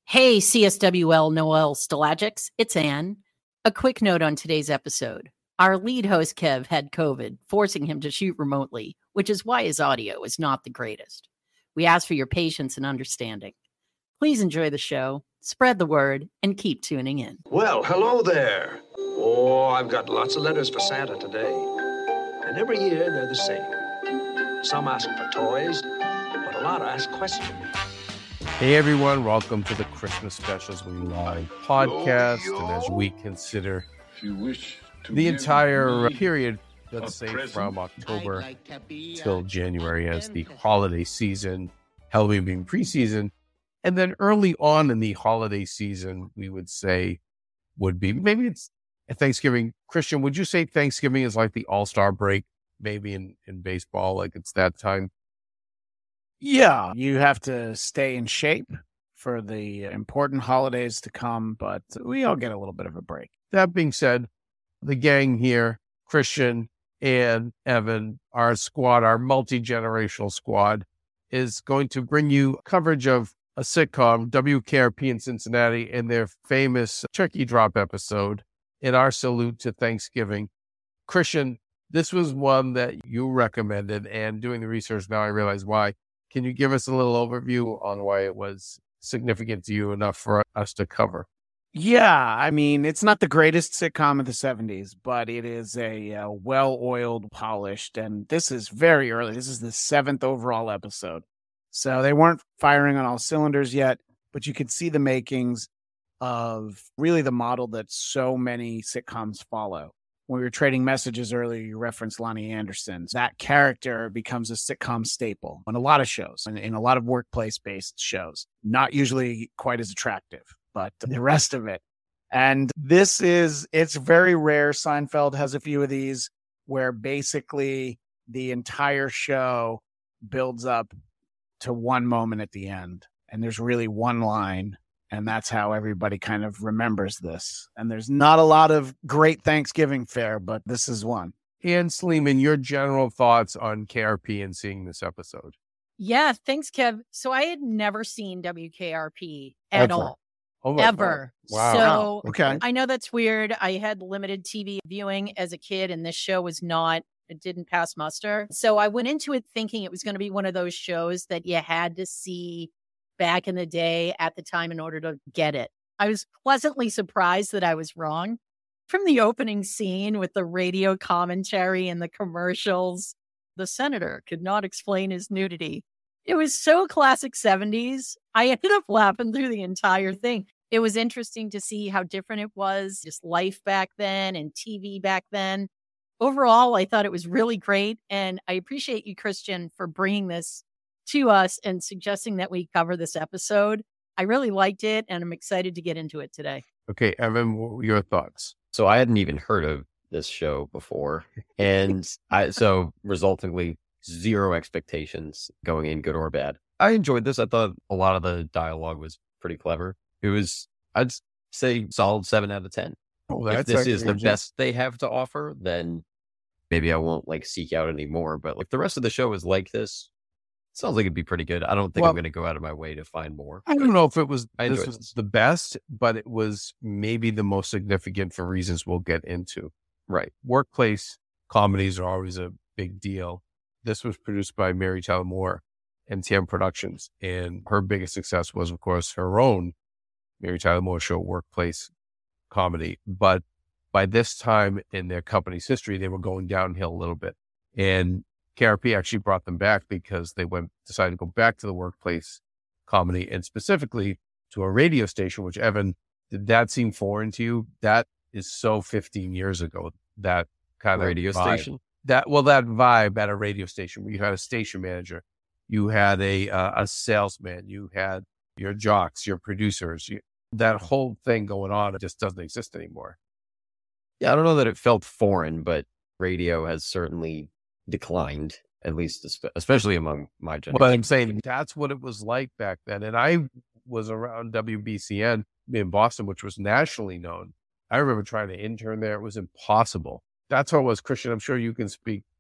Hey, CSWL Noel Stalagics, it's Anne. A quick note on today's episode. Our lead host, Kev, had COVID, forcing him to shoot remotely, which is why his audio is not the greatest. We ask for your patience and understanding. Please enjoy the show, spread the word, and keep tuning in. Well, hello there. Oh, I've got lots of letters for Santa today. And every year they're the same. Some ask for toys, but a lot ask questions. Hey everyone, welcome to the Christmas Specials We Live podcast. And as we consider the entire period, let's say from October till January as the holiday season, Halloween being preseason, and then early on in the holiday season, we would say would be, maybe it's Thanksgiving. Christian, would you say Thanksgiving is like the all-star break, maybe in baseball, like it's that time? Yeah, you have to stay in shape for the important holidays to come, but we all get a little bit of a break. That being said, the gang here, Christian and Evan, our squad, our multi-generational squad, is going to bring you coverage of a sitcom, WKRP in Cincinnati, and their famous turkey drop episode in our salute to Thanksgiving. Christian, this was one that you recommended, and doing the research now, I realize why. Can you give us a little overview on why it was significant to you enough for us to cover? Yeah, I mean, it's not the greatest sitcom of the 70s, but it is a well-oiled, polished, and this is very early. This is the 7th overall episode. So they weren't firing on all cylinders yet, but you could see the makings of really the model that so many sitcoms follow. When we were trading messages earlier, you referenced Lonnie Anderson. That character becomes a sitcom staple in a lot of shows, in a lot of workplace-based shows. Not usually quite as attractive, but the rest of it. And it's very rare. Seinfeld has a few of these where basically the entire show builds up to one moment at the end. And there's really one line. And that's how everybody kind of remembers this. And there's not a lot of great Thanksgiving fare, but this is one. And Sleeman, your general thoughts on KRP and seeing this episode? Yeah, thanks, Kev. So I had never seen WKRP at all. Ever. Wow. So okay. I know that's weird. I had limited TV viewing as a kid, and this show it didn't pass muster. So I went into it thinking it was going to be one of those shows that you had to see back in the day at the time in order to get it. I was pleasantly surprised that I was wrong. From the opening scene with the radio commentary and the commercials, the senator could not explain his nudity. It was so classic 70s. I ended up laughing through the entire thing. It was interesting to see how different it was, just life back then and TV back then. Overall, I thought it was really great. And I appreciate you, Christian, for bringing this to us and suggesting that we cover this episode. I really liked it, and I'm excited to get into it today. Okay, Evan, what were your thoughts? So I hadn't even heard of this show before, and so resultingly, zero expectations going in, good or bad. I enjoyed this. I thought a lot of the dialogue was pretty clever. It was, I'd say, solid 7 out of 10. Oh, if this is the best they have to offer, then maybe I won't seek out any more. But the rest of the show is like this. Sounds like it'd be pretty good. I don't think I'm going to go out of my way to find more. I don't know if this was the best, but it was maybe the most significant for reasons we'll get into. Right. Workplace comedies are always a big deal. This was produced by Mary Tyler Moore and TM Productions. And her biggest success was, of course, her own Mary Tyler Moore show, Workplace Comedy. But by this time in their company's history, they were going downhill a little bit. And KRP actually brought them back because they decided to go back to the workplace comedy and specifically to a radio station, which, Evan, did that seem foreign to you? That is so 15 years ago, that kind of radio vibe. Station? That vibe at a radio station where you had a station manager, you had a salesman, you had your jocks, your producers, that whole thing going on. It just doesn't exist anymore. Yeah, I don't know that it felt foreign, but radio has certainly declined, at least especially among my generation. But I'm saying that's what it was like back then. And I was around WBCN in Boston, which was nationally known. I remember trying to intern there. It was impossible. That's what it was. Christian, I'm sure you can speak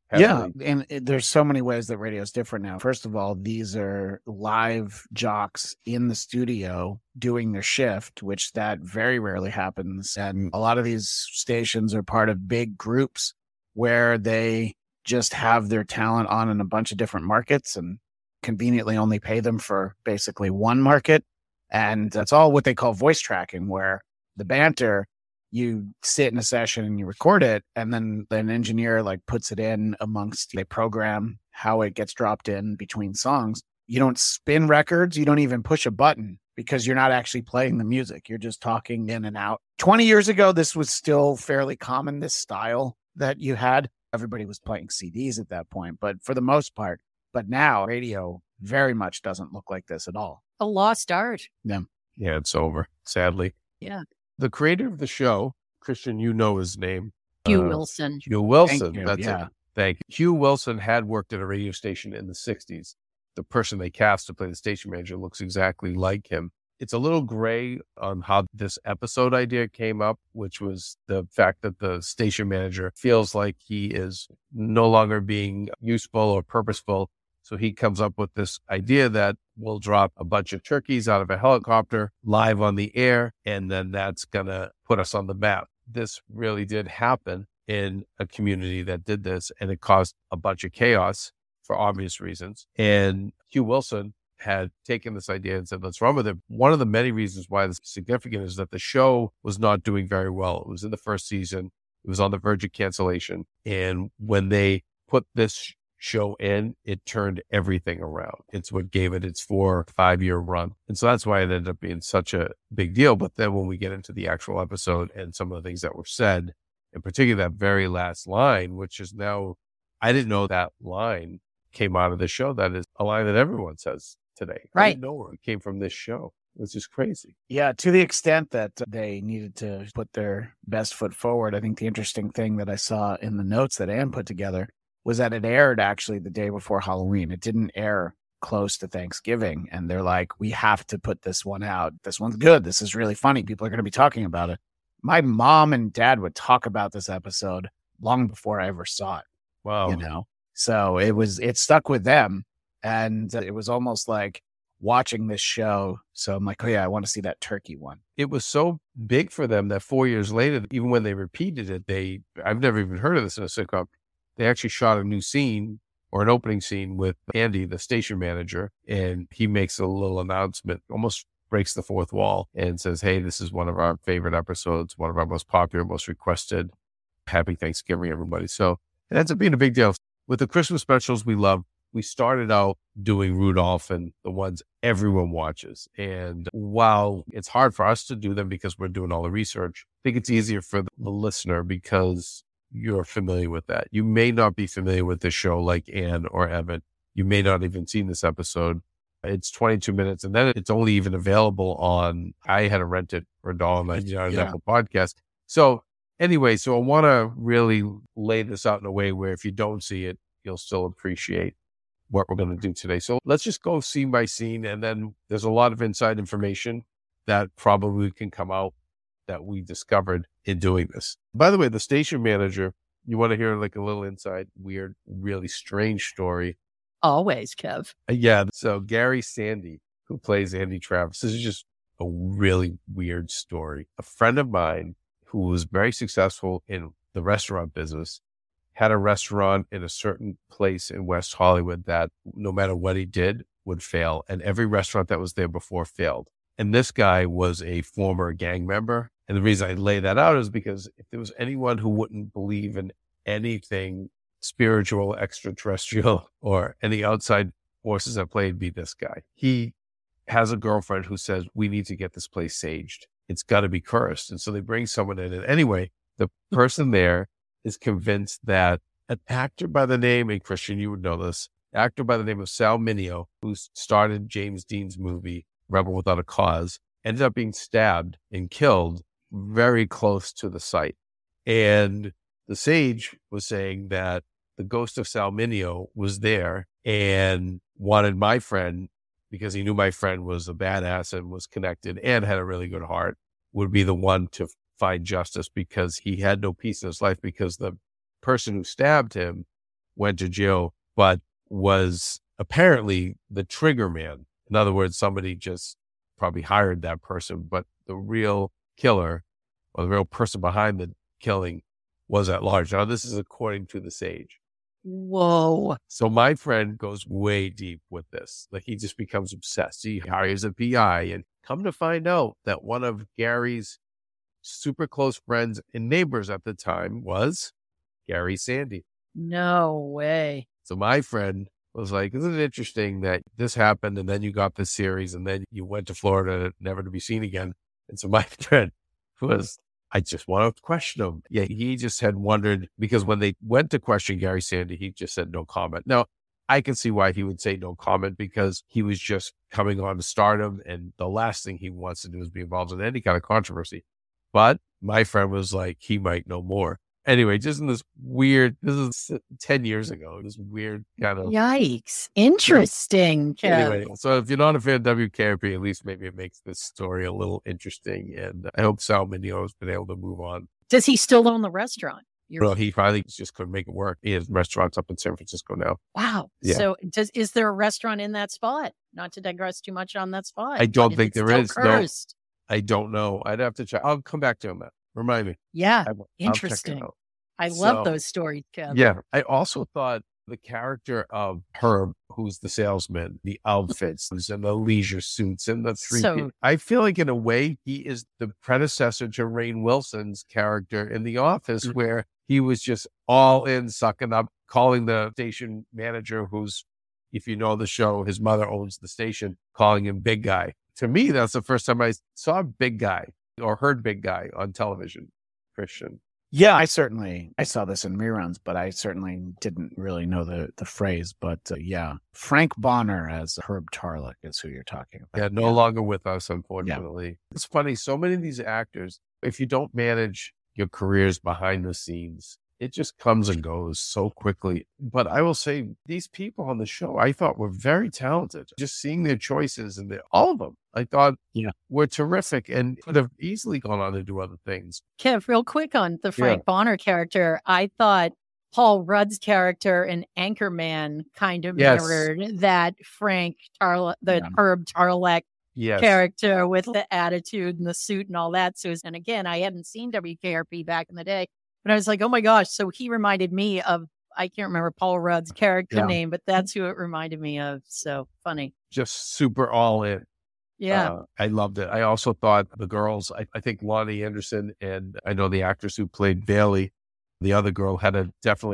Yeah, and there's so many ways that radio is different now. First of all, these are live jocks in the studio doing their shift, which that very rarely happens. And a lot of these stations are part of big groups where they just have their talent on in a bunch of different markets and conveniently only pay them for basically one market. And that's all what they call voice tracking, where the banter, you sit in a session and you record it, and then an engineer like puts it in amongst, they program how it gets dropped in between songs. You don't spin records. You don't even push a button because you're not actually playing the music. You're just talking in and out. 20 years ago, this was still fairly common, this style that you had. Everybody was playing CDs at that point, but for the most part. But now radio very much doesn't look like this at all. A lost art. Yeah, it's over, sadly. Yeah. The creator of the show, Christian, you know his name. Hugh Wilson. Hugh Wilson. Thank you. It. Thank you. Hugh Wilson had worked at a radio station in the 60s. The person they cast to play the station manager looks exactly like him. It's a little gray on how this episode idea came up, which was the fact that the station manager feels like he is no longer being useful or purposeful. So he comes up with this idea that we'll drop a bunch of turkeys out of a helicopter live on the air, and then that's going to put us on the map. This really did happen in a community that did this, and it caused a bunch of chaos for obvious reasons. And Hugh Wilson had taken this idea and said, let's run with it. One of the many reasons why this is significant is that the show was not doing very well. It was in the first season. It was on the verge of cancellation. And when they put this show in, it turned everything around. It's what gave it its 4 or 5 year run. And so that's why it ended up being such a big deal. But then when we get into the actual episode and some of the things that were said, in particular that very last line, which is now, I didn't know that line came out of the show. That is a line that everyone says today. Right. I didn't know where it came from this show. It's just crazy. Yeah, to the extent that they needed to put their best foot forward. I think the interesting thing that I saw in the notes that Anne put together was that it aired actually the day before Halloween. It didn't air close to Thanksgiving. And they're like, we have to put this one out. This one's good. This is really funny. People are going to be talking about it. My mom and dad would talk about this episode long before I ever saw it. Wow. You know? So it stuck with them. And it was almost like watching this show. So I'm like, oh yeah, I want to see that turkey one. It was so big for them that 4 years later, even when they repeated it, I've never even heard of this in a sitcom. They actually shot a new scene or an opening scene with Andy, the station manager, and he makes a little announcement, almost breaks the fourth wall and says, hey, this is one of our favorite episodes, one of our most popular, most requested. Happy Thanksgiving, everybody. So it ends up being a big deal. With the Christmas specials we love, we started out doing Rudolph and the ones everyone watches. And while it's hard for us to do them because we're doing all the research, I think it's easier for the listener because you're familiar with that. You may not be familiar with this show like Anne or Evan. You may not even seen this episode. It's 22 minutes, and then it's only even available on, I had to rent it for $1.99 on Apple Podcast. So anyway, so I want to really lay this out in a way where if you don't see it, you'll still appreciate what we're going to do today. So let's just go scene by scene, and then there's a lot of inside information that probably can come out that we discovered in doing this. By the way, the station manager, you want to hear like a little inside, weird, really strange story. Always, Kev. Yeah. So Gary Sandy, who plays Andy Travis, this is just a really weird story. A friend of mine who was very successful in the restaurant business had a restaurant in a certain place in West Hollywood that no matter what he did would fail. And every restaurant that was there before failed. And this guy was a former gang member. And the reason I lay that out is because if there was anyone who wouldn't believe in anything spiritual, extraterrestrial, or any outside forces at play, it'd be this guy. He has a girlfriend who says, we need to get this place saged. It's got to be cursed. And so they bring someone in. And anyway, the person there is convinced that an actor by the name, and Christian, you would know this, actor by the name of Sal Mineo, who started James Dean's movie, Rebel Without a Cause, ended up being stabbed and killed very close to the site. And the sage was saying that the ghost of Sal Mineo was there and wanted my friend, because he knew my friend was a badass and was connected and had a really good heart, would be the one to find justice, because he had no peace in his life because the person who stabbed him went to jail, but was apparently the trigger man. In other words, somebody just probably hired that person, but the real killer or the real person behind the killing was at large. Now, this is according to the Sage. Whoa. So my friend goes way deep with this. Like, he just becomes obsessed. He hires a PI, and come to find out that one of Gary's super close friends and neighbors at the time was Gary Sandy. No way. So my friend was like, isn't it interesting that this happened and then you got this series and then you went to Florida never to be seen again? And so my friend was, I just want to question him. Yeah, he just had wondered, because when they went to question Gary Sandy, he just said no comment. Now, I can see why he would say no comment, because he was just coming on to stardom, and the last thing he wants to do is be involved in any kind of controversy. But my friend was like, he might know more. Anyway, just in this weird, this is 10 years ago, this weird kind of. Yikes. Interesting. Kev. Anyway, so if you're not a fan of WKRP, at least maybe it makes this story a little interesting. And I hope Sal Mineo has been able to move on. Does he still own the restaurant? Well, he probably just couldn't make it work. He has restaurants up in San Francisco now. Wow. Yeah. So is there a restaurant in that spot? Not to digress too much on that spot. I don't but think it's there still is. No. cursed. I don't know. I'd have to check. I'll come back to him. Remind me. Yeah. I'll check it Interesting. out. I love So, those stories, Kev. Yeah. I also thought the character of Herb, who's the salesman, the outfits and the leisure suits and the three. So- I feel like in a way he is the predecessor to Rainn Wilson's character in The Office, where he was just all in, sucking up, calling the station manager, who's, if you know the show, his mother owns the station, calling him big guy. To me, that's the first time I saw big guy or heard big guy on television, Christian. Yeah, I saw this in reruns, but I certainly didn't really know the phrase. But yeah, Frank Bonner as Herb Tarlick is who you're talking about. Yeah, no longer with us, unfortunately. Yeah. It's funny. So many of these actors, if you don't manage your careers behind the scenes, it just comes and goes so quickly. But I will say these people on the show, I thought were very talented. Just seeing their choices and all of them, I thought were terrific and could have easily gone on to do other things. Kev, real quick on the Frank Bonner character, I thought Paul Rudd's character in Anchorman kind of mirrored that Frank Tarlick, Herb Tarlick character with the attitude and the suit and all that. So, and again, I hadn't seen WKRP back in the day, but I was like, oh my gosh. So he reminded me of, I can't remember Paul Rudd's character name, but that's who it reminded me of. So funny. Just super all in. Yeah. I loved it. I also thought the girls, I think Lonnie Anderson, and I know the actress who played Bailey, the other girl had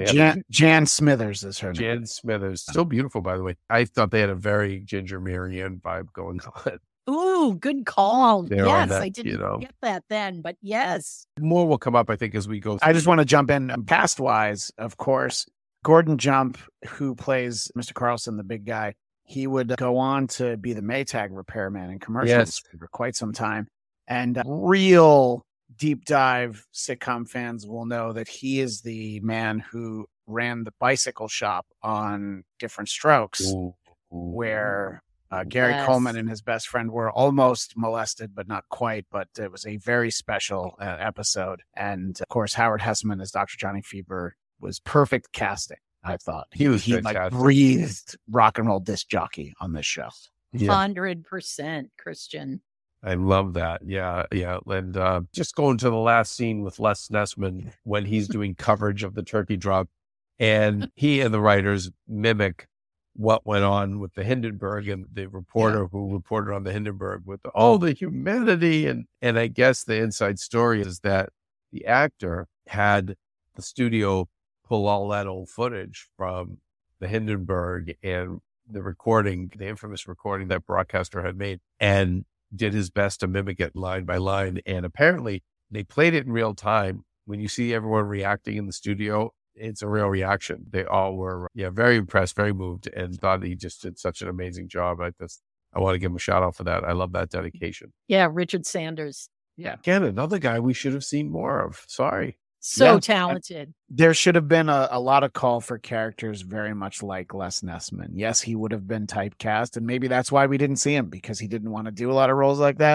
Jan Smithers is her name. Jan Smithers. Still beautiful, by the way. I thought they had a very Ginger Marianne vibe going on. Ooh, good call. Yes, that, I didn't get that then, but yes. More will come up, I think, as we go through. I just want to jump in cast-wise, of course. Gordon Jump, who plays Mr. Carlson, the big guy, he would go on to be the Maytag repairman in commercials for quite some time. And real deep dive sitcom fans will know that he is the man who ran the bicycle shop on Different Strokes, where Gary Coleman and his best friend were almost molested, but not quite. But it was a very special episode. And of course, Howard Hesseman as Dr. Johnny Fever was perfect casting. I thought he like breathed rock and roll disc jockey on this show. 100%, Christian. I love that. Yeah. And just going to the last scene with Les Nessman when he's doing coverage of the turkey drop, and he and the writers mimic what went on with the Hindenburg and the reporter who reported on the Hindenburg with all the humanity. And I guess the inside story is that the actor had the studio pull all that old footage from the Hindenburg and the recording, the infamous recording that broadcaster had made, and did his best to mimic it line by line. And apparently they played it in real time. When you see everyone reacting in the studio, it's a real reaction. They all were, very impressed, very moved, and thought he just did such an amazing job. I want to give him a shout out for that. I love that dedication. Yeah, Richard Sanders. Yeah. Again, another guy we should have seen more of. Sorry. So talented. There should have been a lot of call for characters very much like Les Nessman. Yes, he would have been typecast, and maybe that's why we didn't see him, because he didn't want to do a lot of roles like that.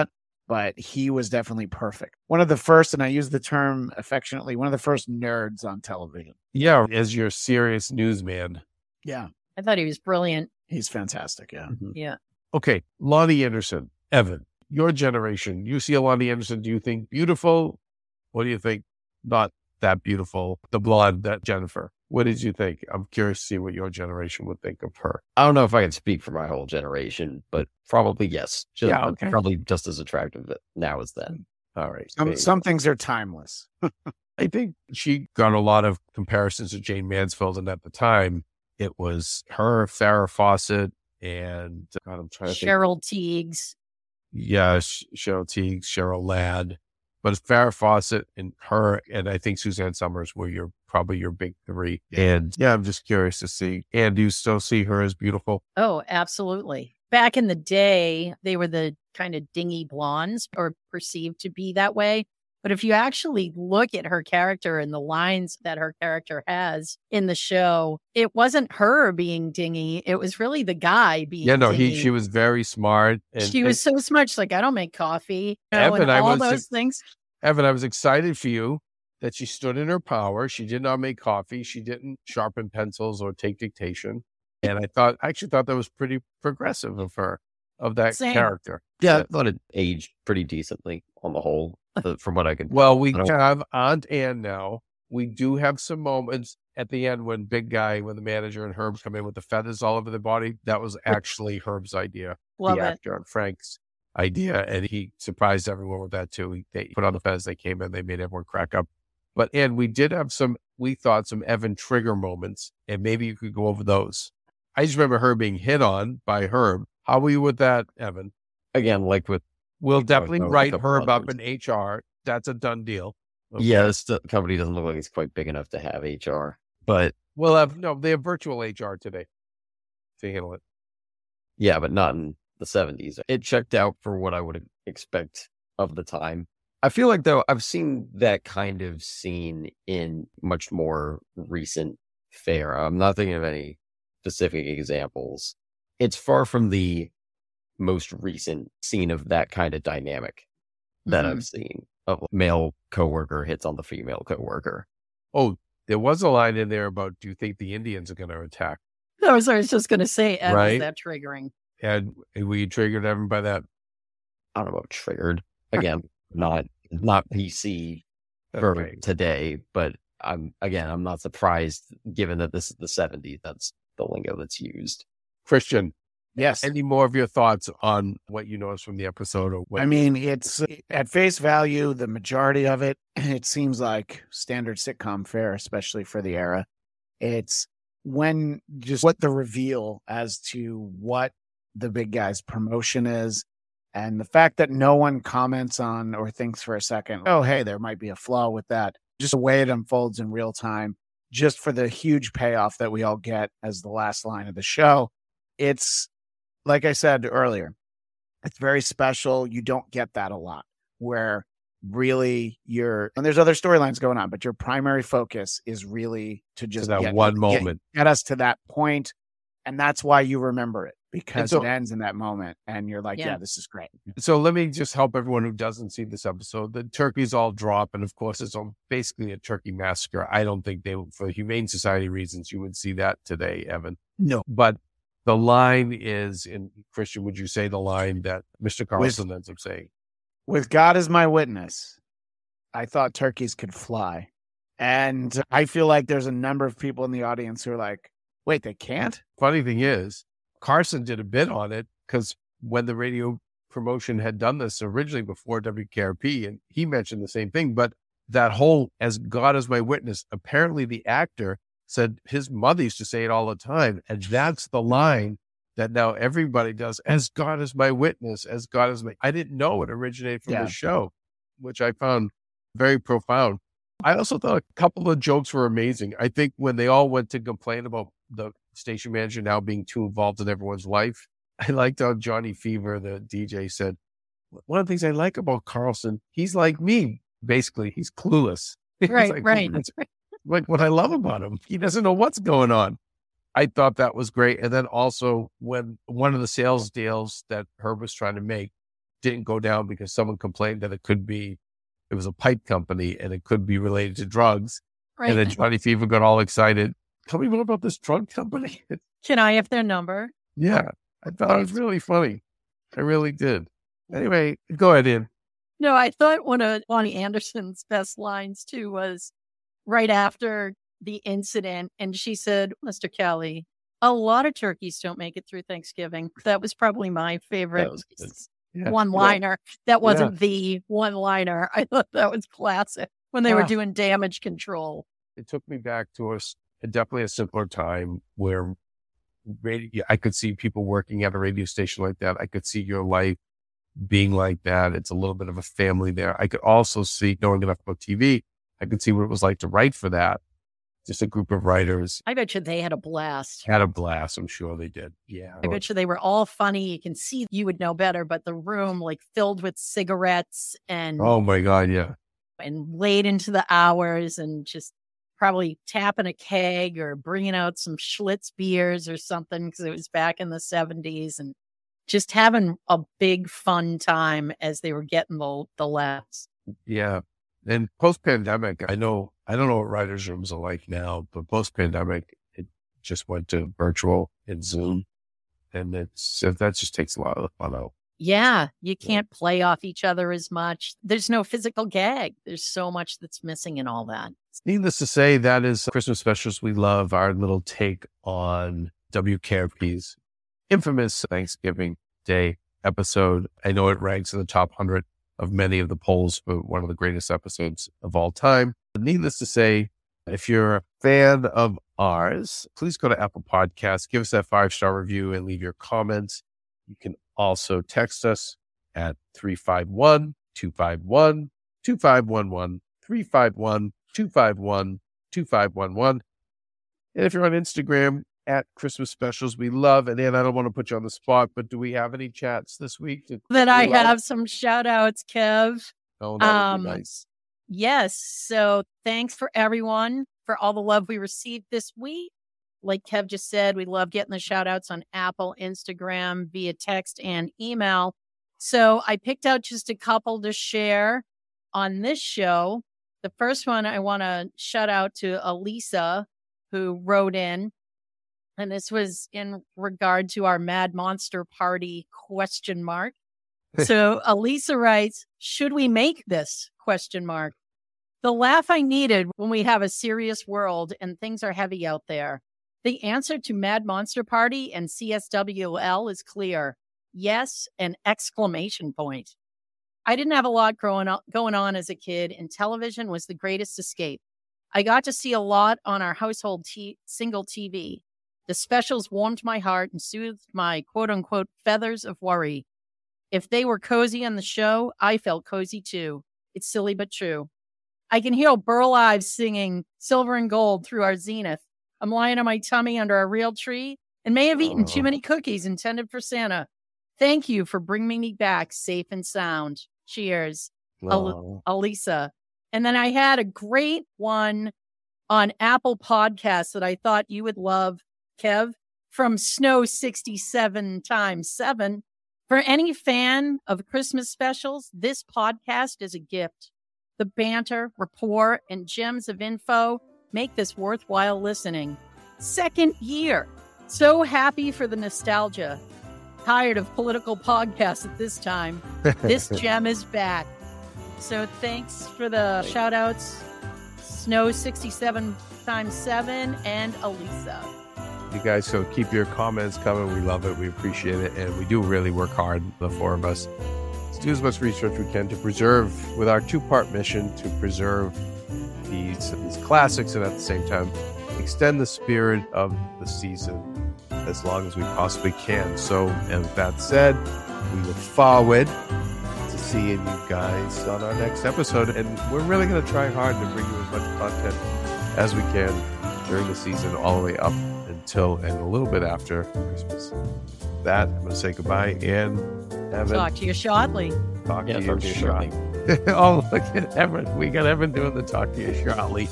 but he was definitely perfect. One of the first, and I use the term affectionately, one of the first nerds on television. Yeah, as your serious newsman. Yeah. I thought he was brilliant. He's fantastic. Yeah. Mm-hmm. Yeah. Okay, Lonnie Anderson. Evan, your generation, you see a Lonnie Anderson, do you think beautiful? What do you think not that beautiful? The blonde, that Jennifer. What did you think? I'm curious to see what your generation would think of her. I don't know if I can speak for my whole generation, but probably yes. Probably just as attractive now as then. All right. Some things are timeless. I think she got a lot of comparisons to Jane Mansfield, and at the time, it was her, Farrah Fawcett, and God, I'm trying to Cheryl Tiegs. Yeah, Cheryl Tiegs, Cheryl Ladd. But Farrah Fawcett and her, and I think Suzanne Summers were probably your big three. And yeah, I'm just curious to see. And do you still see her as beautiful? Oh, absolutely. Back in the day, they were the kind of dingy blondes, or perceived to be that way. But if you actually look at her character and the lines that her character has in the show, it wasn't her being dingy. It was really the guy being dingy. She was very smart. She was so smart. She's like, I don't make coffee. Evan, and all those things. Evan, I was excited for you that she stood in her power. She did not make coffee. She didn't sharpen pencils or take dictation. And I actually thought that was pretty progressive of her, of that character. Yeah, I thought it aged pretty decently on the whole. From what I could. Well, we have Aunt Anne now. We do have some moments at the end when when the manager and Herb come in with the feathers all over their body. That was actually Herb's idea. Love the it. actor and Frank's idea. And he surprised everyone with that too. They put on the feathers, they came in, they made everyone crack up. But we did have some Evan trigger moments, and maybe you could go over those. I just remember her being hit on by Herb. How were you with that, Evan? Again, like with We'll definitely write Herb up in HR. That's a done deal. Okay. Yeah, this company doesn't look like it's quite big enough to have HR. But they have virtual HR today to handle it. Yeah, but not in the 70s. It checked out for what I would expect of the time. I feel like, though, I've seen that kind of scene in much more recent fare. I'm not thinking of any specific examples. It's far from the most recent scene of that kind of dynamic that I've seen, of a male coworker hits on the female coworker. Oh, there was a line in there about, do you think the Indians are going to attack? I was just going to say, right? Is that triggering? And were you triggered, Evan, by that? I don't know about triggered. Again, not PC for today, but I'm not surprised given that this is the 70s. That's the lingo that's used. Christian. Yes. Any more of your thoughts on what you noticed from the episode? I mean, it's at face value, the majority of it seems like standard sitcom fare, especially for the era. It's what the reveal as to what the big guy's promotion is, and the fact that no one comments on or thinks for a second, oh, hey, there might be a flaw with that. Just the way it unfolds in real time, just for the huge payoff that we all get as the last line of the show. It's, like I said earlier, it's very special. You don't get that a lot, where really and there's other storylines going on, but your primary focus is really to just get us to that point. And that's why you remember it, because it ends in that moment and you're like, yeah, this is great. So let me just help everyone who doesn't see this episode. The turkeys all drop. And of course, it's basically a turkey massacre. I don't think for Humane Society reasons, you would see that today, Evan. No. But the line is, in Christian, would you say the line that Mr. Carlson ends up saying? With God as my witness, I thought turkeys could fly. And I feel like there's a number of people in the audience who are like, wait, they can't? Funny thing is, Carson did a bit on it, because when the radio promotion had done this originally before WKRP, and he mentioned the same thing, but that whole, as God is my witness, apparently the actor said his mother used to say it all the time. And that's the line that now everybody does, as God is my witness, as God is my... I didn't know it originated from the show, which I found very profound. I also thought a couple of jokes were amazing. I think when they all went to complain about the station manager now being too involved in everyone's life, I liked how Johnny Fever, the DJ, said, one of the things I like about Carlson, he's like me. Basically, he's clueless. Right, right. Like what I love about him. He doesn't know what's going on. I thought that was great. And then also when one of the sales deals that Herb was trying to make, didn't go down because someone complained that it was a pipe company and it could be related to drugs. Right. And then Johnny Fever got all excited. Tell me more about this drug company. Can I have their number? Yeah, I thought it was really funny. I really did. Anyway, go ahead, Ian. No, I thought one of Lonnie Anderson's best lines too was right after the incident. And she said, Mr. Kelly, a lot of turkeys don't make it through Thanksgiving. That was probably my favorite one-liner. That wasn't the one-liner. I thought that was classic when they were doing damage control. It took me back to definitely a simpler time where I could see people working at a radio station like that. I could see your life being like that. It's a little bit of a family there. I could also see, knowing enough about TV, I could see what it was like to write for that. Just a group of writers. I bet you they had a blast. I'm sure they did. Yeah. I bet you they were all funny. You can see, you would know better, but the room like filled with cigarettes and oh my God, yeah. And late into the hours and just probably tapping a keg or bringing out some Schlitz beers or something because it was back in the 70s and just having a big fun time as they were getting the laughs. Yeah. And post-pandemic, I don't know what writers' rooms are like now, but post-pandemic, it just went to virtual and Zoom. And that just takes a lot of the fun out. Yeah. You can't play off each other as much. There's no physical gag. There's so much that's missing in all that. Needless to say, that is Christmas Specials We Love, our little take on WKRP's infamous Thanksgiving Day episode. I know it ranks in the top 100 of many of the polls for one of the greatest episodes of all time. Needless to say, if you're a fan of ours, please go to Apple Podcasts, give us that 5-star review and leave your comments. You can also text us at 351-251-2511, 351-251-2511. And if you're on Instagram, at Christmas Specials We Love. And Ann, I don't want to put you on the spot, but do we have any chats this week? I have some shout outs, Kev. Oh, that would be nice. Yes. So thanks for everyone for all the love we received this week. Like Kev just said, we love getting the shout outs on Apple, Instagram, via text and email. So I picked out just a couple to share on this show. The first one, I want to shout out to Elisa, who wrote in. And this was in regard to our Mad Monster Party ? So Elisa writes, should we make this ? The laugh I needed when we have a serious world and things are heavy out there. The answer to Mad Monster Party and CSWL is clear. Yes, an exclamation point. I didn't have a lot going on as a kid, and television was the greatest escape. I got to see a lot on our household single TV. The specials warmed my heart and soothed my quote-unquote feathers of worry. If they were cozy on the show, I felt cozy too. It's silly but true. I can hear Burl Ives singing Silver and Gold through our zenith. I'm lying on my tummy under a real tree and may have eaten too many cookies intended for Santa. Thank you for bringing me back safe and sound. Cheers, Elisa. And then I had a great one on Apple Podcasts that I thought you would love, Kev, from Snow 67 times 7. For any fan of Christmas specials, this podcast is a gift. The banter, rapport, and gems of info make this worthwhile listening. 2nd year. So happy for the nostalgia. Tired of political podcasts at this time. This gem is back. So thanks for the shout outs, Snow 67 times 7 and Elisa. You guys, so keep your comments coming. We love it. We appreciate it. And we do really work hard, the 4 of us, to do as much research we can to preserve, with our 2-part mission, to preserve these classics and at the same time extend the spirit of the season as long as we possibly can. So, and with that said, we look forward to seeing you guys on our next episode. And we're really going to try hard to bring you as much content as we can during the season, all the way up until and a little bit after Christmas. With that, I'm going to say goodbye and Evan. Talk to you shortly. Talk to you shortly. Oh, look at Evan. We got Evan doing the talk to you shortly.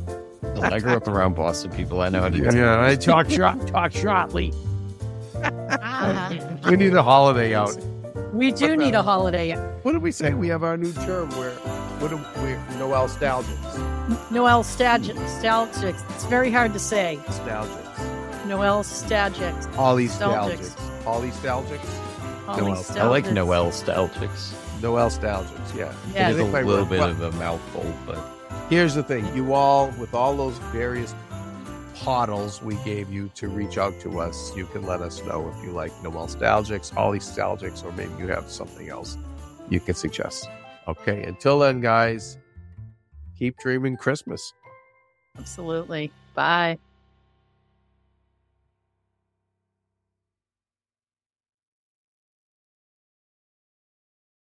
I grew up around Boston people. I know how to do it. Yeah, I talk shortly. We need a holiday out. We do need a holiday. What did we say? We have our new term. We're Noel Stalgics. Noel Stalgics. It's very hard to say. Stalgics. Noel Stalgics. Ollie Stalgics. Stalgics. Ollie Stalgics. Ollie Noel. I like Stalgics. Noel Stalgics. Noel Stalgics, yeah. Yeah. It is a think little my- bit of a mouthful, but Here's the thing. You all, with all those various poddles we gave you to reach out to us, you can let us know if you like Noel Stalgics, Ollie Stalgics, or maybe you have something else you can suggest. Okay, until then, guys, keep dreaming Christmas. Absolutely. Bye.